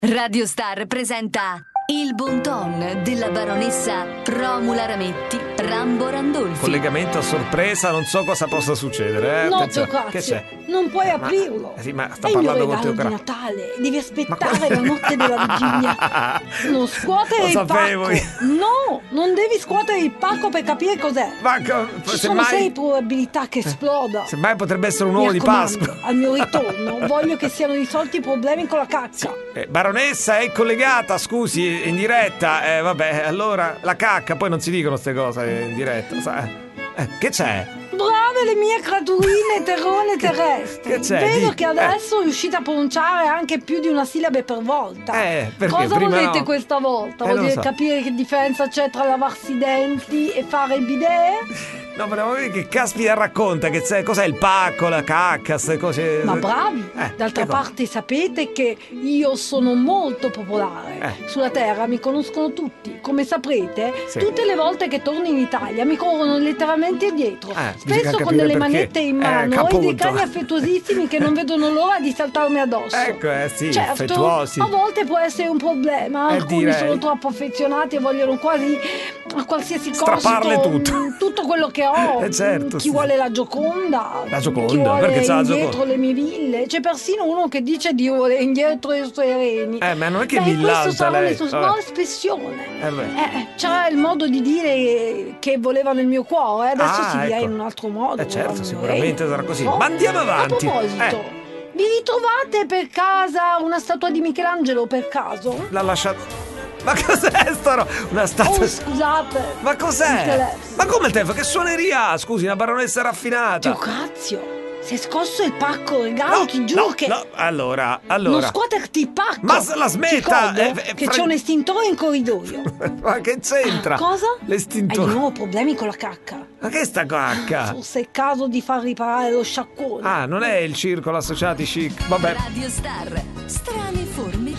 Radio Star presenta Il bon ton della baronessa Romula Rametti Rambo Randolfi. Collegamento a sorpresa, non so cosa possa succedere. No, Attenzione. Che c'è? non puoi aprirlo. Sì, ma sta è il mio parlando con regalo Teo di Natale. Devi aspettare la notte della vigilia. Non scuotere Lo il sapevo pacco. io. No, non devi scuotere il pacco per capire cos'è. Ci sono 6 probabilità che esploda. Semmai potrebbe essere un Mi uovo di raccomando, Pasqua. al mio ritorno voglio che siano risolti i problemi con la cacca. Baronessa è collegata, scusi, in diretta. Vabbè, allora la cacca, poi non si dicono queste cose in diretta, sai? Che c'è? Brave le mie creaturine terrone terrestri. Che c'è? Vedo Di- che adesso riuscite a pronunciare anche più di una sillabe per volta. Perché Cosa prima volete no. questa volta? Non Vuol lo dire so. capire che differenza c'è tra lavarsi i denti e fare il bidet? No, volevo vedere che caspita racconta, che c'è, cos'è il pacco, la cacca, queste cose. Ma bravi! D'altra che cosa? parte sapete che io sono molto popolare. Sulla terra mi conoscono tutti. Come saprete, Sì. tutte le volte che torno in Italia mi corrono letteralmente dietro. bisogna Spesso con capire delle perché. manette in mano e dei Appunto. cani affettuosissimi che non vedono l'ora di saltarmi addosso. Ecco, sì, Certo, affettuosi. a volte può essere un problema. Alcuni direi. sono troppo affezionati e vogliono quasi a qualsiasi Strapparle costo tutto. tutto quello che ho. Certo, Chi sì. vuole la Gioconda, La Gioconda? chi vuole Perché c'ha la indietro Gioconda? le mie ville. C'è persino uno che dice di volere indietro i suoi reni. Ma non è che Beh, millanta questo sarà lei. no, espressione. Beh. C'era il modo di dire che voleva nel mio cuore, adesso si dirà ecco. in un altro modo. Certo, voleva sicuramente nel sarà così. reni. Ma andiamo avanti. A proposito, vi ritrovate per casa una statua di Michelangelo per caso? L'ha lasciato. Ma cos'è sto? Una statua. Oh, scusate. Ma Il cos'è? telefono. Ma come il telefono? Che suoneria ha? Scusi, una baronessa raffinata. Teocrazio, si è scosso il pacco regalo, ti giuro che... No, allora. Non scuoterti il pacco! Ma la smetta! Ti ricordo che c'è un estintore in corridoio. Ma che c'entra? Cosa? Hai di L'estintore. nuovo problemi con la cacca. Ma che è sta cacca? Forse è il caso di far riparare lo sciacquone. Non è il circolo associati chic. Vabbè. Radio Star, strane forme